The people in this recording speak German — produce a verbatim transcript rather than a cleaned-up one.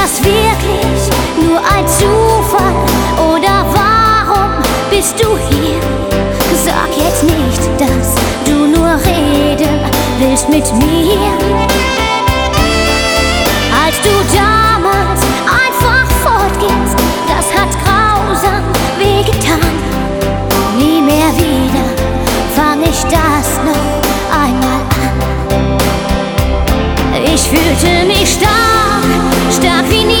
das wirklich nur ein Zufall? Oder warum bist du hier? Sag jetzt nicht, dass du nur reden willst mit mir. Als du damals einfach fortgingst, das hat grausam wehgetan. Nie mehr wieder fang ich das noch einmal an. Ich fühlte mich stark, stark wie nie.